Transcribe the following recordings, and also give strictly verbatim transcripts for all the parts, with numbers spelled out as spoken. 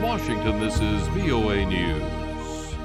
Washington, this is V O A News.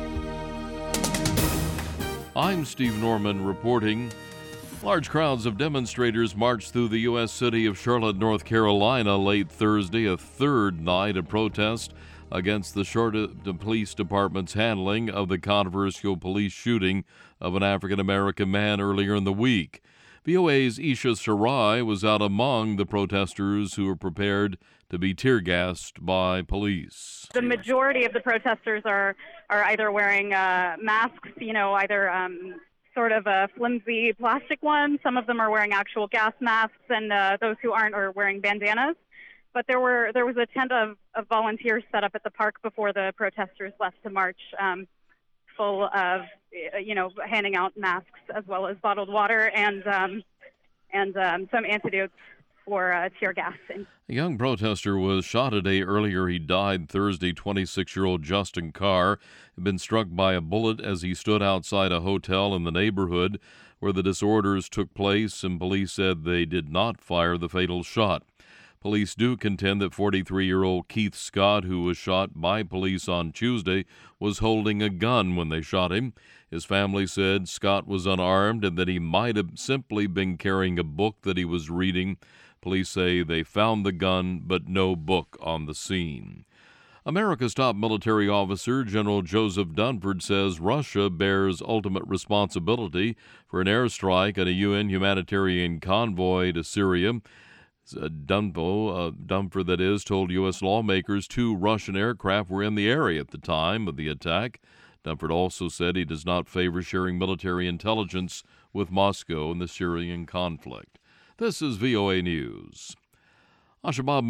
I'm Steve Norman reporting. Large crowds of demonstrators marched through the U S city of Charlotte, North Carolina late Thursday, a third night of protest against the Charlotte Police Department's handling of the controversial police shooting of an African-American man earlier in the week. V O A's Isha Sarai was out among the protesters who were prepared to be tear-gassed by police. The majority of the protesters are, are either wearing uh, masks, you know, either um, sort of a flimsy plastic one. Some of them are wearing actual gas masks, and uh, those who aren't are wearing bandanas. But there were there was a tent of, of volunteers set up at the park before the protesters left to march, um, full of, you know, handing out masks as well as bottled water and um, and um, some antidotes for uh, tear gas. A young protester was shot a day earlier. He died Thursday. twenty-six-year-old Justin Carr had been struck by a bullet as he stood outside a hotel in the neighborhood where the disorders took place, and police said they did not fire the fatal shot. Police do contend that forty-three-year-old Keith Scott, who was shot by police on Tuesday, was holding a gun when they shot him. His family said Scott was unarmed and that he might have simply been carrying a book that he was reading. Police say they found the gun, but no book on the scene. America's top military officer, General Joseph Dunford, says Russia bears ultimate responsibility for an airstrike on a U N humanitarian convoy to Syria. Dunfo, uh, Dunford, that is, told U S lawmakers two Russian aircraft were in the area at the time of the attack. Dunford also said he does not favor sharing military intelligence with Moscow in the Syrian conflict. This is V O A News. Ashabab